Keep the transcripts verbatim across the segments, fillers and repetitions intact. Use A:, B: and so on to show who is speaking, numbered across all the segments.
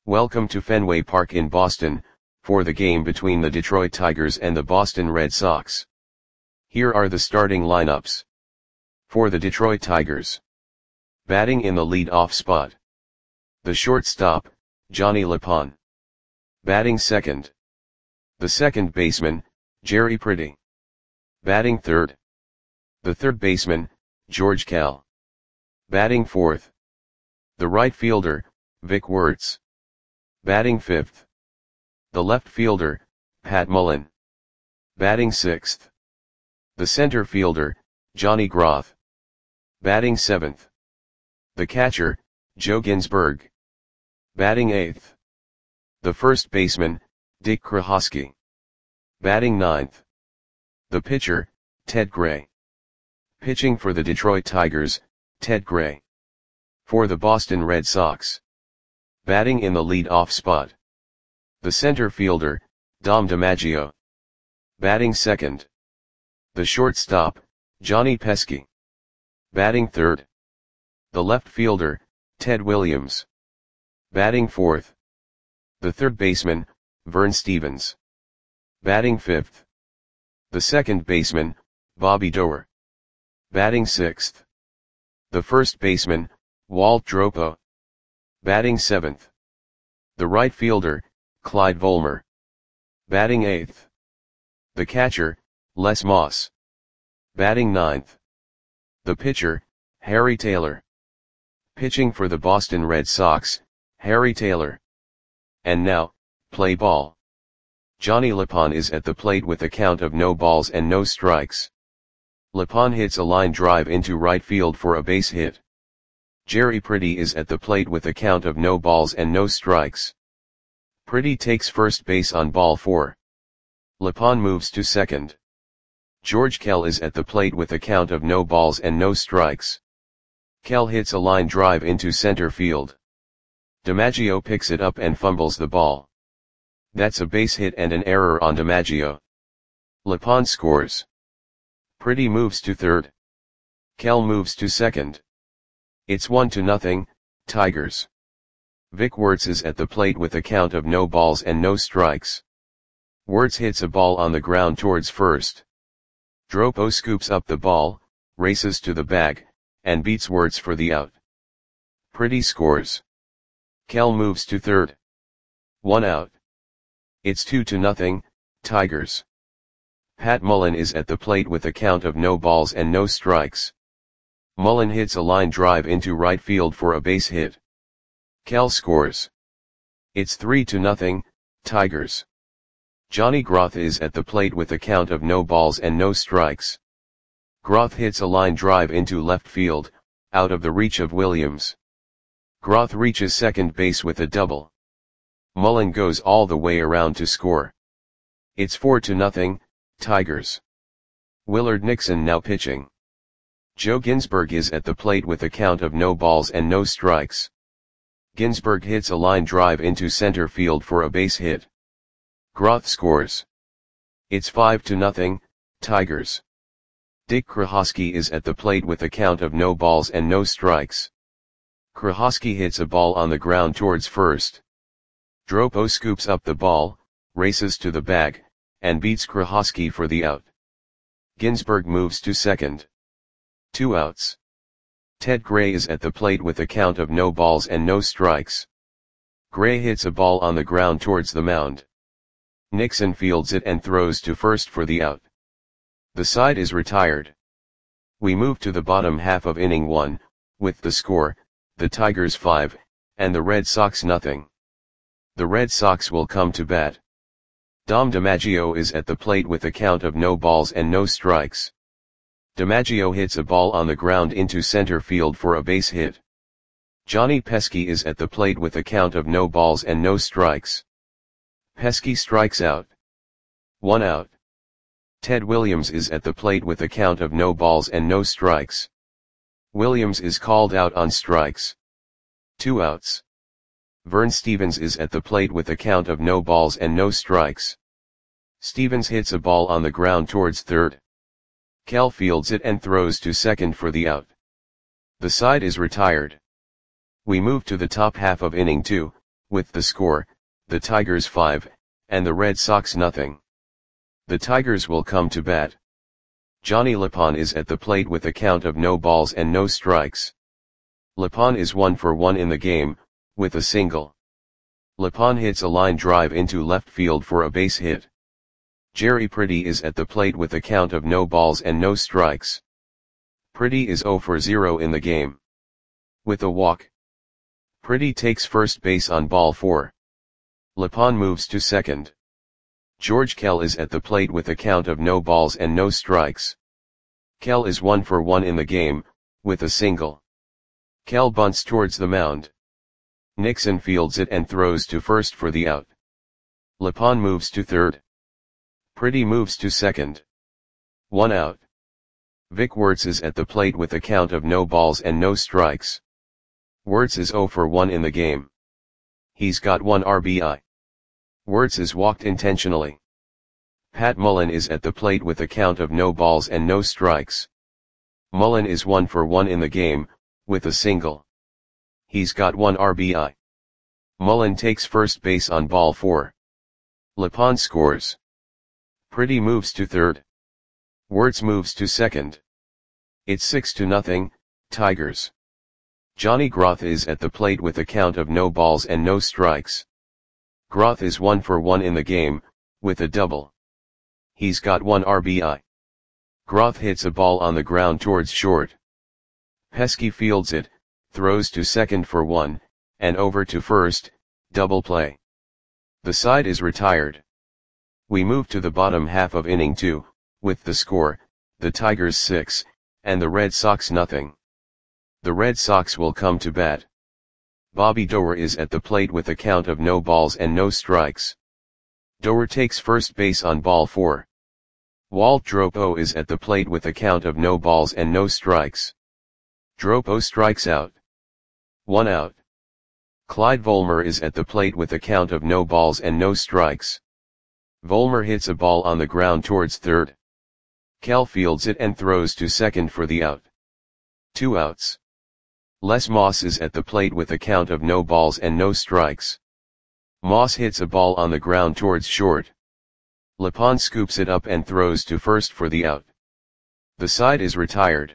A: Welcome to Fenway Park in Boston, for the game between the Detroit Tigers and the Boston Red Sox. Here are the starting lineups. For the Detroit Tigers. Batting in the lead-off spot. The shortstop, Johnny LePon. Batting second. The second baseman, Jerry Pretty. Batting third. The third baseman, George Kell. Batting fourth. The right fielder, Vic Wertz. Batting fifth. The left fielder, Pat Mullen. Batting sixth. The center fielder, Johnny Groth. Batting seventh. The catcher, Joe Ginsberg. Batting eighth. The first baseman, Dick Krohosky. Batting ninth. The pitcher, Ted Gray. Pitching for the Detroit Tigers, Ted Gray. For the Boston Red Sox. Batting in the lead-off spot. The center fielder, Dom DiMaggio. Batting second. The shortstop, Johnny Pesky. Batting third. The left fielder, Ted Williams. Batting fourth. The third baseman, Vern Stephens. Batting fifth. The second baseman, Bobby Doerr. Batting sixth. The first baseman, Walt Dropo. Batting seventh. The right fielder, Clyde Volmer. Batting eighth. The catcher, Les Moss. Batting ninth. The pitcher, Harry Taylor. Pitching for the Boston Red Sox, Harry Taylor. And now, play ball. Johnny LePon is at the plate with a count of no balls and no strikes. LePon hits a line drive into right field for a base hit. Jerry Pretty is at the plate with a count of no balls and no strikes. Pretty takes first base on ball four. LePon moves to second. George Kell is at the plate with a count of no balls and no strikes. Kell hits a line drive into center field. DiMaggio picks it up and fumbles the ball. That's a base hit and an error on DiMaggio. LePon scores. Pretty moves to third. Kell moves to second. It's one to nothing, Tigers. Vic Wertz is at the plate with a count of no balls and no strikes. Wertz hits a ball on the ground towards first. Dropo scoops up the ball, races to the bag, and beats Wertz for the out. Pretty scores. Kell moves to third. One out. It's two to nothing, Tigers. Pat Mullen is at the plate with a count of no balls and no strikes. Mullen hits a line drive into right field for a base hit. Kell scores. It's three to nothing, Tigers. Johnny Groth is at the plate with a count of no balls and no strikes. Groth hits a line drive into left field, out of the reach of Williams. Groth reaches second base with a double. Mullen goes all the way around to score. It's four to nothing, Tigers. Willard Nixon now pitching. Joe Ginsberg is at the plate with a count of no balls and no strikes. Ginsberg hits a line drive into center field for a base hit. Groth scores. It's five to nothing, Tigers. Dick Krohosky is at the plate with a count of no balls and no strikes. Krohosky hits a ball on the ground towards first. Dropo scoops up the ball, races to the bag, and beats Krohosky for the out. Ginsberg moves to second. Two outs. Ted Gray is at the plate with a count of no balls and no strikes. Gray hits a ball on the ground towards the mound. Nixon fields it and throws to first for the out. The side is retired. We move to the bottom half of inning one, with the score, the Tigers five, and the Red Sox nothing. The Red Sox will come to bat. Dom DiMaggio is at the plate with a count of no balls and no strikes. DiMaggio hits a ball on the ground into center field for a base hit. Johnny Pesky is at the plate with a count of no balls and no strikes. Pesky strikes out. One out. Ted Williams is at the plate with a count of no balls and no strikes. Williams is called out on strikes. Two outs. Vern Stephens is at the plate with a count of no balls and no strikes. Stephens hits a ball on the ground towards third. Kell fields it and throws to second for the out. The side is retired. We move to the top half of inning two, with the score, the Tigers five, and the Red Sox nothing. The Tigers will come to bat. Johnny Lapon is at the plate with a count of no balls and no strikes. Lapon is one for one in the game, with a single. Lapon hits a line drive into left field for a base hit. Jerry Pretty is at the plate with a count of no balls and no strikes. Pretty is zero for zero in the game. With a walk. Pretty takes first base on ball four. Lapon moves to second. George Kell is at the plate with a count of no balls and no strikes. Kell is one for one in the game, with a single. Kell bunts towards the mound. Nixon fields it and throws to first for the out. Lapon moves to third. Pretty moves to second. One out. Vic Wertz is at the plate with a count of no balls and no strikes. Wertz is zero for one in the game. He's got one R B I. Wertz is walked intentionally. Pat Mullen is at the plate with a count of no balls and no strikes. Mullen is one for one in the game, with a single. He's got one R B I. Mullen takes first base on ball four. Lapon scores. Pretty moves to third. Wertz moves to second. It's six to nothing, Tigers. Johnny Groth is at the plate with a count of no balls and no strikes. Groth is one for one in the game, with a double. He's got one R B I. Groth hits a ball on the ground towards short. Pesky fields it, throws to second for one, and over to first, double play. The side is retired. We move to the bottom half of inning two, with the score, the Tigers six, and the Red Sox nothing. The Red Sox will come to bat. Bobby Doerr is at the plate with a count of no balls and no strikes. Doerr takes first base on ball four. Walt Dropo is at the plate with a count of no balls and no strikes. Dropo strikes out. One out. Clyde Volmer is at the plate with a count of no balls and no strikes. Volmer hits a ball on the ground towards third. Kell fields it and throws to second for the out. Two outs. Les Moss is at the plate with a count of no balls and no strikes. Moss hits a ball on the ground towards short. Lapon scoops it up and throws to first for the out. The side is retired.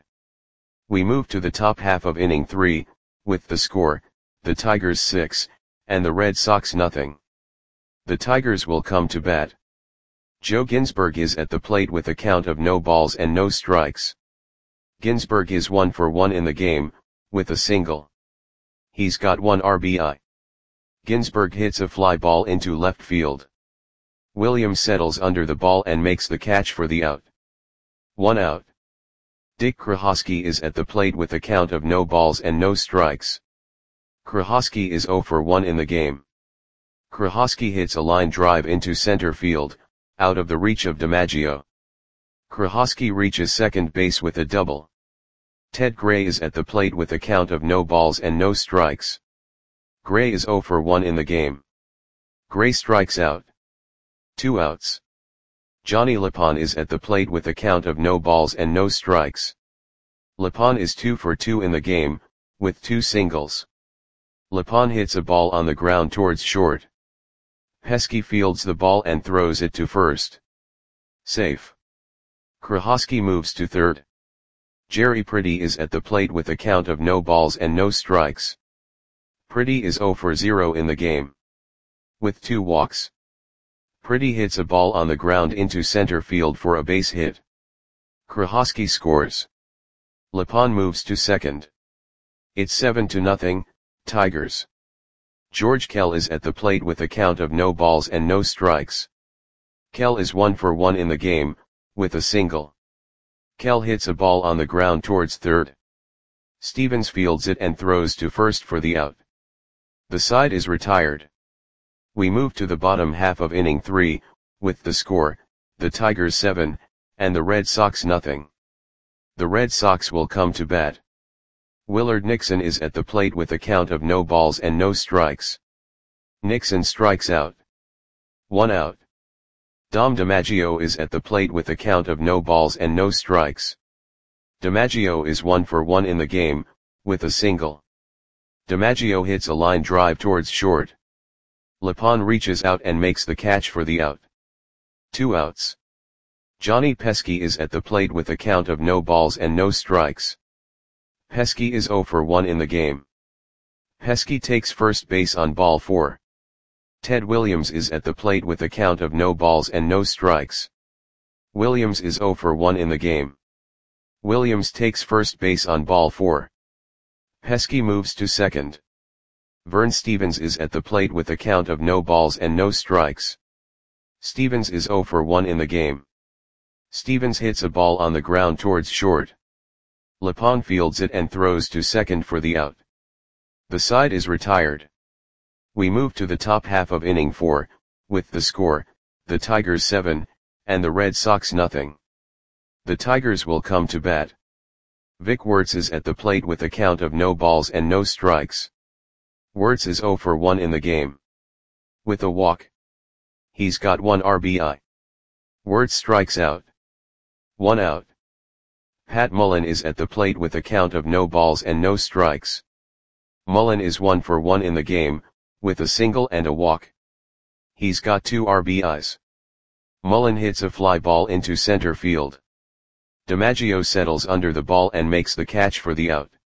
A: We move to the top half of inning three, with the score, the Tigers six, and the Red Sox nothing. The Tigers will come to bat. Joe Ginsberg is at the plate with a count of no balls and no strikes. Ginsberg is one for one in the game, with a single. He's got one R B I. Ginsberg hits a fly ball into left field. Williams settles under the ball and makes the catch for the out. One out. Dick Krahosky is at the plate with a count of no balls and no strikes. Krahosky is zero for one in the game. Krahosky hits a line drive into center field, out of the reach of DiMaggio. Krahosky reaches second base with a double. Ted Gray is at the plate with a count of no balls and no strikes. Gray is zero for one in the game. Gray strikes out. Two outs. Johnny Lapon is at the plate with a count of no balls and no strikes. Lapon is two for two in the game, with two singles. Lapon hits a ball on the ground towards short. Pesky fields the ball and throws it to first. Safe. Krahosky moves to third. Jerry Pretty is at the plate with a count of no balls and no strikes. Pretty is zero for zero in the game. With two walks. Pretty hits a ball on the ground into center field for a base hit. Krahosky scores. Lapon moves to second. It's seven to nothing, Tigers. George Kell is at the plate with a count of no balls and no strikes. Kell is one for one in the game, with a single. Kell hits a ball on the ground towards third. Stevens fields it and throws to first for the out. The side is retired. We move to the bottom half of inning three, with the score, the Tigers seven, and the Red Sox nothing. The Red Sox will come to bat. Willard Nixon is at the plate with a count of no balls and no strikes. Nixon strikes out. One out. Dom DiMaggio is at the plate with a count of no balls and no strikes. DiMaggio is one for one in the game, with a single. DiMaggio hits a line drive towards short. Lapon reaches out and makes the catch for the out. Two outs. Johnny Pesky is at the plate with a count of no balls and no strikes. Pesky is oh for one in the game. Pesky takes first base on ball four. Ted Williams is at the plate with a count of no balls and no strikes. Williams is oh for one in the game. Williams takes first base on ball four. Pesky moves to second. Vern Stevens is at the plate with a count of no balls and no strikes. Stevens is oh for one in the game. Stevens hits a ball on the ground towards short. Lapon fields it and throws to second for the out. The side is retired. We move to the top half of inning four, with the score, the Tigers seven, and the Red Sox nothing. The Tigers will come to bat. Vic Wertz is at the plate with a count of no balls and no strikes. Wertz is oh for one in the game. With a walk. He's got one R B I. Wertz strikes out. One out. Pat Mullen is at the plate with a count of no balls and no strikes. Mullen is one for one in the game, with a single and a walk. He's got two R B Is. Mullen hits a fly ball into center field. DiMaggio settles under the ball and makes the catch for the out.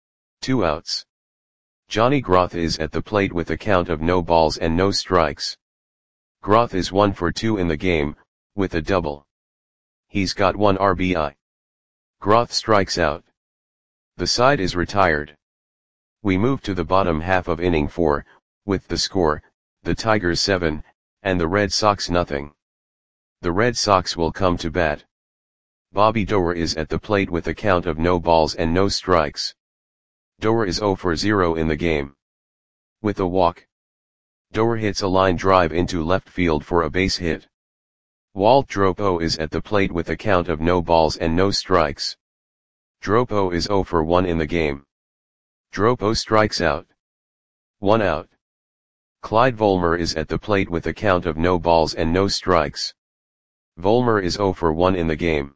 A: Two outs. Johnny Groth is at the plate with a count of no balls and no strikes. Groth is one for two in the game, with a double. He's got one R B I. Groth strikes out. The side is retired. We move to the bottom half of inning four, with the score, the Tigers seven, and the Red Sox nothing. The Red Sox will come to bat. Bobby Doerr is at the plate with a count of no balls and no strikes. Doerr is oh for zero in the game. With a walk. Doerr hits a line drive into left field for a base hit. Walt Dropo is at the plate with a count of no balls and no strikes. Dropo is oh for one in the game. Dropo strikes out. One out. Clyde Volmer is at the plate with a count of no balls and no strikes. Volmer is oh for one in the game.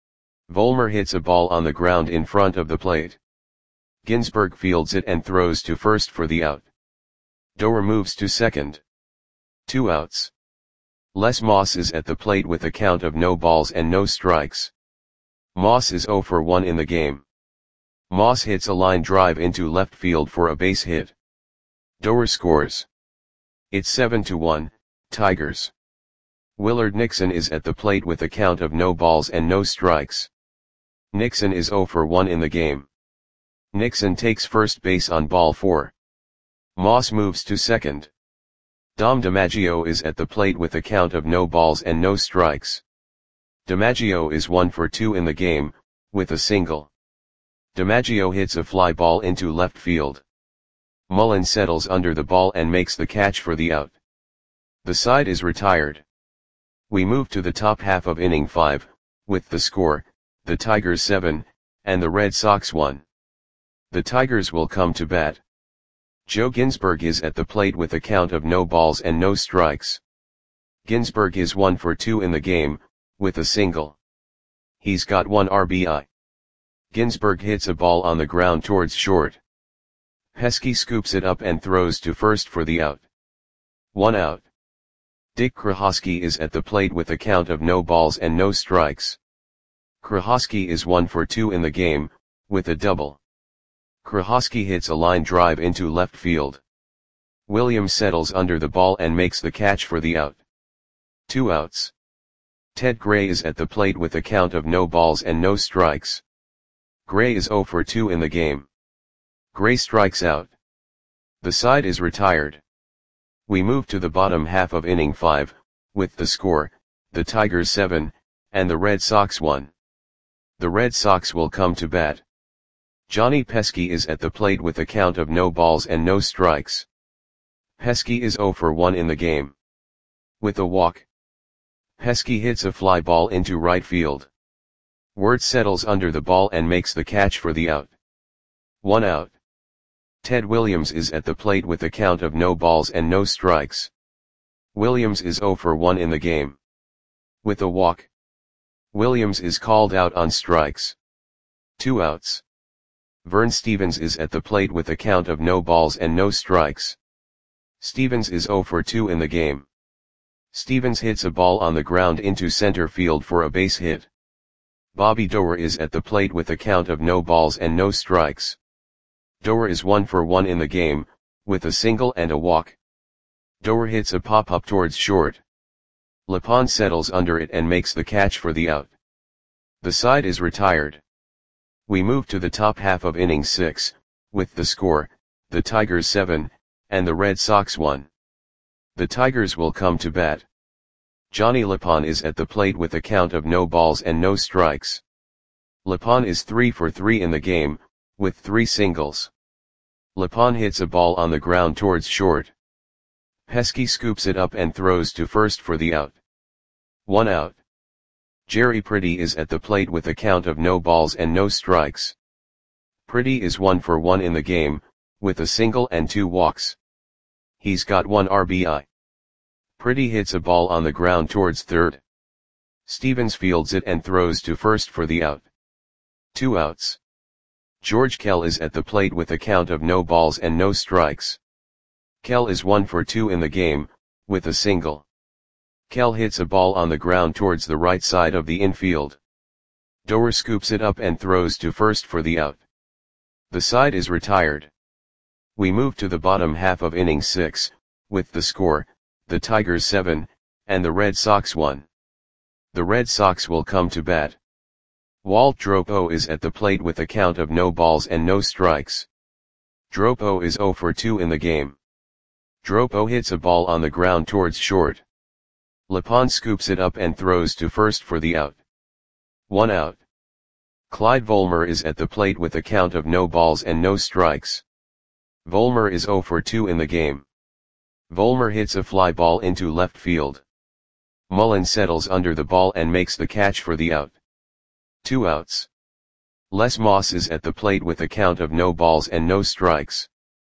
A: Volmer hits a ball on the ground in front of the plate. Ginsberg fields it and throws to first for the out. Doerr moves to second. Two outs. Les Moss is at the plate with a count of no balls and no strikes. Moss is oh for one in the game. Moss hits a line drive into left field for a base hit. Doerr scores. It's seven to one, Tigers. Willard Nixon is at the plate with a count of no balls and no strikes. Nixon is oh for one in the game. Nixon takes first base on ball four. Moss moves to second. Dom DiMaggio is at the plate with a count of no balls and no strikes. DiMaggio is one for two in the game, with a single. DiMaggio hits a fly ball into left field. Mullen settles under the ball and makes the catch for the out. The side is retired. We move to the top half of inning five, with the score, the Tigers seven, and the Red Sox one. The Tigers will come to bat. Joe Ginsberg is at the plate with a count of no balls and no strikes. Ginsberg is one for two in the game, with a single. He's got one R B I. Ginsberg hits a ball on the ground towards short. Pesky scoops it up and throws to first for the out. One out. Dick Krahosky is at the plate with a count of no balls and no strikes. Krahosky is one for two in the game, with a double. Krahosky hits a line drive into left field. Williams settles under the ball and makes the catch for the out. Two outs. Ted Gray is at the plate with a count of no balls and no strikes. Gray is oh for two in the game. Gray strikes out. The side is retired. We move to the bottom half of inning five, with the score, the Tigers seven, and the Red Sox one. The Red Sox will come to bat. Johnny Pesky is at the plate with a count of no balls and no strikes. Pesky is oh for one in the game. With a walk. Pesky hits a fly ball into right field. Wertz settles under the ball and makes the catch for the out. One out. Ted Williams is at the plate with a count of no balls and no strikes. Williams is oh for one in the game. With a walk. Williams is called out on strikes. Two outs. Vern Stevens is at the plate with a count of no balls and no strikes. Stevens is zero for two in the game. Stevens hits a ball on the ground into center field for a base hit. Bobby Doerr is at the plate with a count of no balls and no strikes. Doerr is one for one in the game, with a single and a walk. Doerr hits a pop-up towards short. Lepond settles under it and makes the catch for the out. The side is retired. We move to the top half of inning six, with the score, the Tigers seven, and the Red Sox one. The Tigers will come to bat. Johnny Lepond is at the plate with a count of no balls and no strikes. Lepond is three for three in the game, with three singles. Lepond hits a ball on the ground towards short. Pesky scoops it up and throws to first for the out. One out. Jerry Pretty is at the plate with a count of no balls and no strikes. Pretty is one for one in the game, with a single and two walks. He's got one R B I. Pretty hits a ball on the ground towards third. Stevens fields it and throws to first for the out. Two outs. George Kell is at the plate with a count of no balls and no strikes. Kell is one for two in the game, with a single. Kell hits a ball on the ground towards the right side of the infield. Doerr scoops it up and throws to first for the out. The side is retired. We move to the bottom half of inning six, with the score, the Tigers seven, and the Red Sox one. The Red Sox will come to bat. Walt Dropo is at the plate with a count of no balls and no strikes. Dropo is zero for two in the game. Dropo hits a ball on the ground towards short. Lepond scoops it up and throws to first for the out. One out. Clyde Volmer is at the plate with a count of no balls and no strikes. Volmer is zero for two in the game. Volmer hits a fly ball into left field. Mullen settles under the ball and makes the catch for the out. Two outs. Les Moss is at the plate with a count of no balls and no strikes.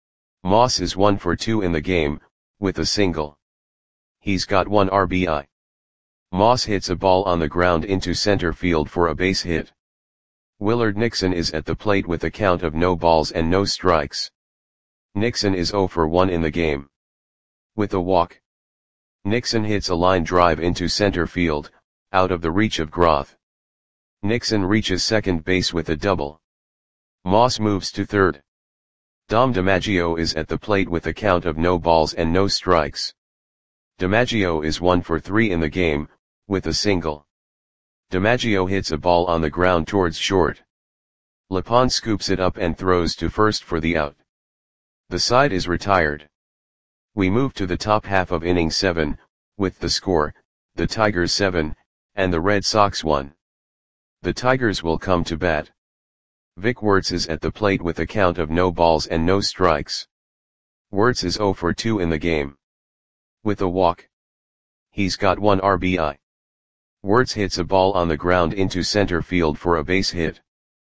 A: Moss is one for two in the game, with a single. He's got one R B I. Moss hits a ball on the ground into center field for a base hit. Willard Nixon is at the plate with a count of no balls and no strikes. Nixon is zero for one in the game. With a walk. Nixon hits a line drive into center field, out of the reach of Groth. Nixon reaches second base with a double. Moss moves to third. Dom DiMaggio is at the plate with a count of no balls and no strikes. DiMaggio is one for three in the game, with a single. DiMaggio hits a ball on the ground towards short. Lepond scoops it up and throws to first for the out. The side is retired. We move to the top half of inning seven, with the score, the Tigers seven, and the Red Sox one. The Tigers will come to bat. Vic Wertz is at the plate with a count of no balls and no strikes. Wertz is zero for two in the game. With a walk. He's got one R B I. Wertz hits a ball on the ground into center field for a base hit.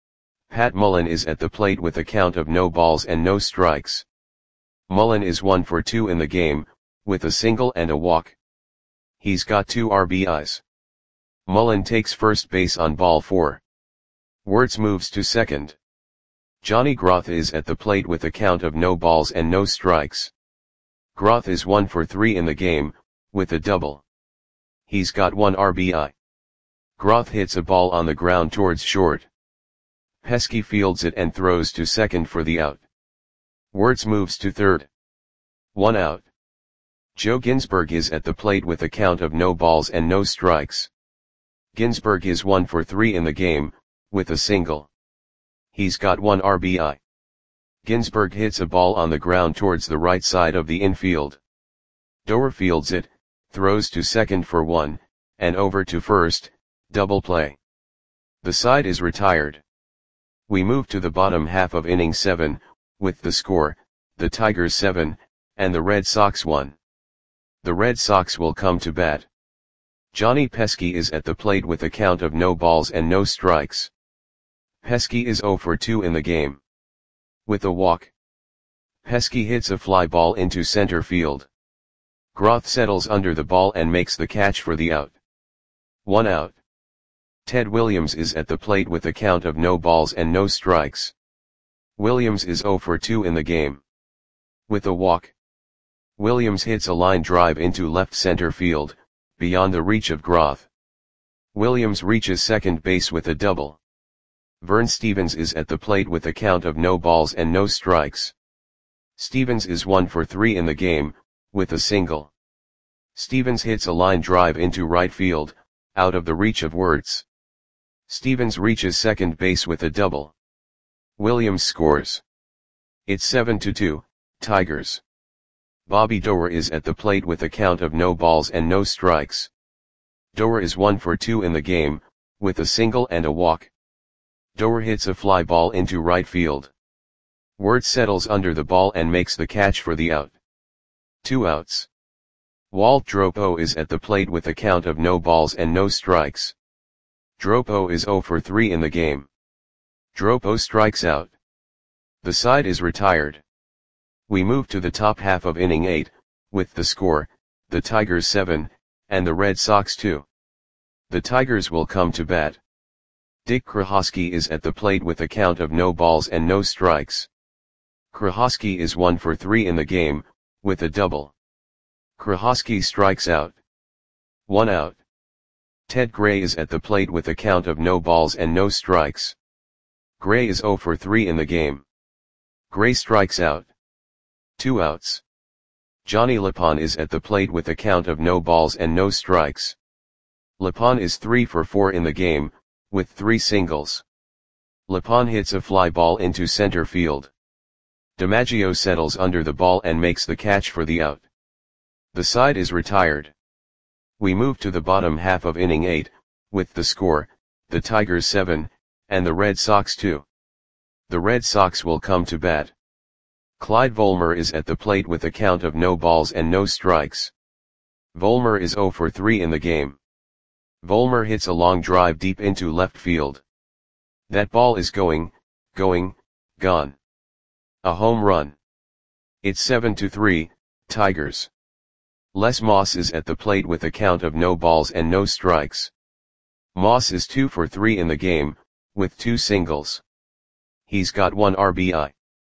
A: Pat Mullen is at the plate with a count of no balls and no strikes. Mullen is one for two in the game, with a single and a walk. He's got two R B Is. Mullen takes first base on ball four. Wertz moves to second. Johnny Groth is at the plate with a count of no balls and no strikes. Groth is one for three in the game, with a double. He's got one R B I. Groth hits a ball on the ground towards short. Pesky fields it and throws to second for the out. Wertz moves to third. One out. Joe Ginsberg is at the plate with a count of no balls and no strikes. Ginsberg is one for three in the game, with a single. He's got one R B I. Ginsberg hits a ball on the ground towards the right side of the infield. Doerr fields it, throws to second for one, and over to first, double play. The side is retired. We move to the bottom half of inning seven, with the score, the Tigers seven, and the Red Sox one. The Red Sox will come to bat. Johnny Pesky is at the plate with a count of no balls and no strikes. Pesky is zero for two in the game. With a walk. Pesky hits a fly ball into center field. Groth settles under the ball and makes the catch for the out. One out. Ted Williams is at the plate with a count of no balls and no strikes. Williams is zero for two in the game. With a walk. Williams hits a line drive into left center field, beyond the reach of Groth. Williams reaches second base with a double. Vern Stephens is at the plate with a count of no balls and no strikes. Stephens is one for three in the game, with a single. Stephens hits a line drive into right field, out of the reach of Wirtz. Stephens reaches second base with a double. Williams scores. It's seven to two, Tigers. Bobby Doerr is at the plate with a count of no balls and no strikes. Doerr is one for two in the game, with a single and a walk. Doerr hits a fly ball into right field. Wirtz settles under the ball and makes the catch for the out. Two outs. Walt Dropo is at the plate with a count of no balls and no strikes. Dropo is zero for three in the game. Dropo strikes out. The side is retired. We move to the top half of inning eight, with the score, the Tigers seven, and the Red Sox two. The Tigers will come to bat. Dick Krahosky is at the plate with a count of no balls and no strikes. Krahosky is one for three in the game, with a double. Krahosky strikes out. One out. Ted Gray is at the plate with a count of no balls and no strikes. Gray is zero for three in the game. Gray strikes out. Two outs. Johnny Lapon is at the plate with a count of no balls and no strikes. Lapon is three for four in the game, with three singles. Lapon hits a fly ball into center field. DiMaggio settles under the ball and makes the catch for the out. The side is retired. We move to the bottom half of inning eight, with the score, the Tigers seven, and the Red Sox two. The Red Sox will come to bat. Clyde Volmer is at the plate with a count of no balls and no strikes. Volmer is zero for three in the game. Volmer hits a long drive deep into left field. That ball is going, going, gone. A home run. It's seven to three, Tigers. Les Moss is at the plate with a count of no balls and no strikes. Moss is two for three in the game, with two singles. He's got one R B I.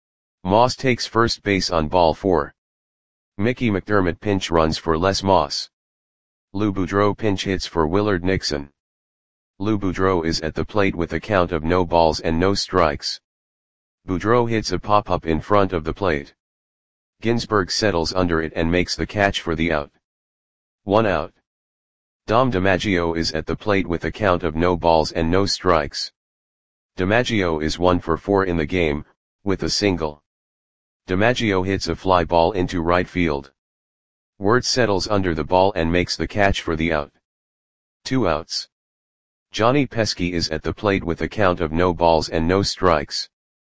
A: Moss takes first base on ball four. Mickey McDermott pinch runs for Les Moss. Lou Boudreau pinch hits for Willard Nixon. Lou Boudreau is at the plate with a count of no balls and no strikes. Boudreau hits a pop-up in front of the plate. Ginsberg settles under it and makes the catch for the out. One out. Dom DiMaggio is at the plate with a count of no balls and no strikes. DiMaggio is one for four in the game, with a single. DiMaggio hits a fly ball into right field. Wirtz settles under the ball and makes the catch for the out. Two outs. Johnny Pesky is at the plate with a count of no balls and no strikes.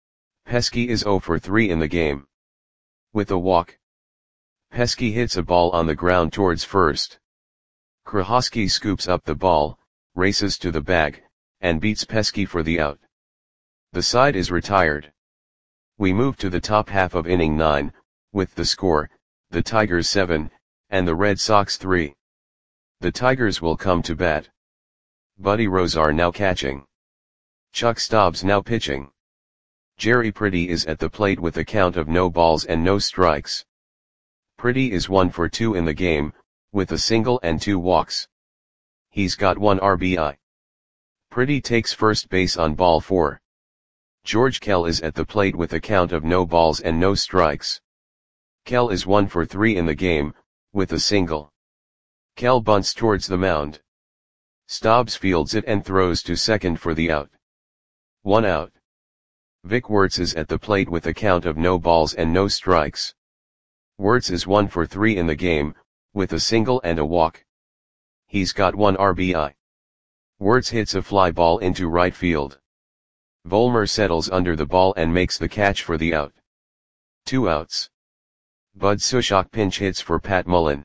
A: Pesky is zero for three in the game. With a walk. Pesky hits a ball on the ground towards first. Krahosky scoops up the ball, races to the bag, and beats Pesky for the out. The side is retired. We move to the top half of inning nine, with the score, the Tigers seven, and the Red Sox three. The Tigers will come to bat. Buddy Rozar now catching. Chuck Stobbs now pitching. Jerry Pretty is at the plate with a count of no balls and no strikes. Pretty is one for two in the game, with a single and two walks. He's got one R B I. Pretty takes first base on ball four. George Kell is at the plate with a count of no balls and no strikes. Kell is one for three in the game, with a single. Kell bunts towards the mound. Stobbs fields it and throws to second for the out. One out. Vic Wirtz is at the plate with a count of no balls and no strikes. Wirtz is one for three in the game, with a single and a walk. He's got one R B I. Wirtz hits a fly ball into right field. Volmer settles under the ball and makes the catch for the out. Two outs. Bud Sushok pinch hits for Pat Mullen.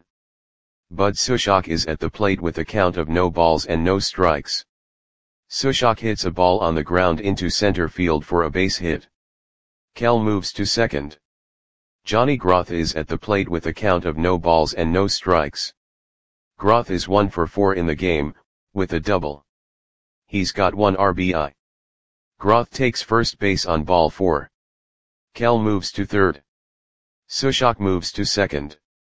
A: Bud Sushok is at the plate with a count of no balls and no strikes. Sushok hits a ball on the ground into center field for a base hit. Kell moves to second. Johnny Groth is at the plate with a count of no balls and no strikes. Groth is one for four in the game, with a double. He's got one R B I. Groth takes first base on ball four. Kell moves to third. Sushok moves to second.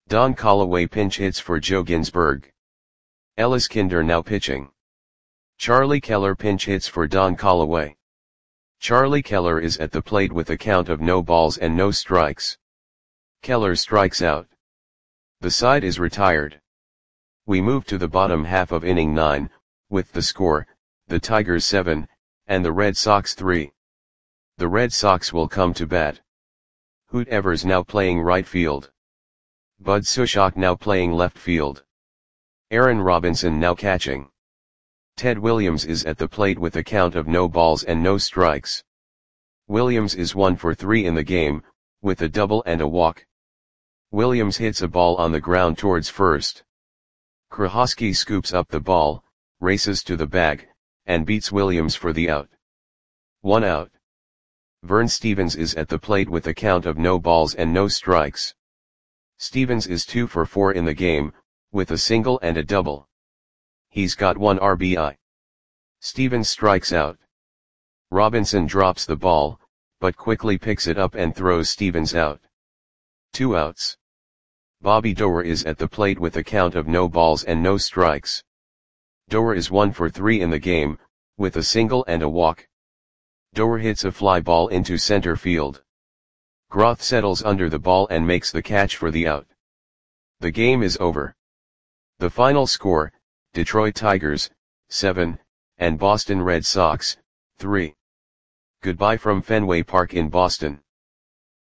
A: Don Callaway pinch hits for Joe Ginsberg. Ellis Kinder now pitching. Charlie Keller pinch hits for Don Callaway. Charlie Keller is at the plate with a count of no balls and no strikes. Keller strikes out. The side is retired. We move to the bottom half of inning nine, with the score, the Tigers seven, and the Red Sox three. The Red Sox will come to bat. Hoot Evers now playing right field. Bud Sushok now playing left field. Aaron Robinson now catching. Ted Williams is at the plate with a count of no balls and no strikes. Williams is one for three in the game, with a double and a walk. Williams hits a ball on the ground towards first. Krahosky scoops up the ball, races to the bag, and beats Williams for the out. One out. Vern Stevens is at the plate with a count of no balls and no strikes. Stevens is two for four in the game, with a single and a double. He's got one R B I. Stevens strikes out. Robinson drops the ball, but quickly picks it up and throws Stevens out. Two outs. Bobby Doerr is at the plate with a count of no balls and no strikes. Doerr is one for three in the game, with a single and a walk. Doerr hits a fly ball into center field. Groth settles under the ball and makes the catch for the out. The game is over. The final score, Detroit Tigers, seven, and Boston Red Sox, three. Goodbye from Fenway Park in Boston.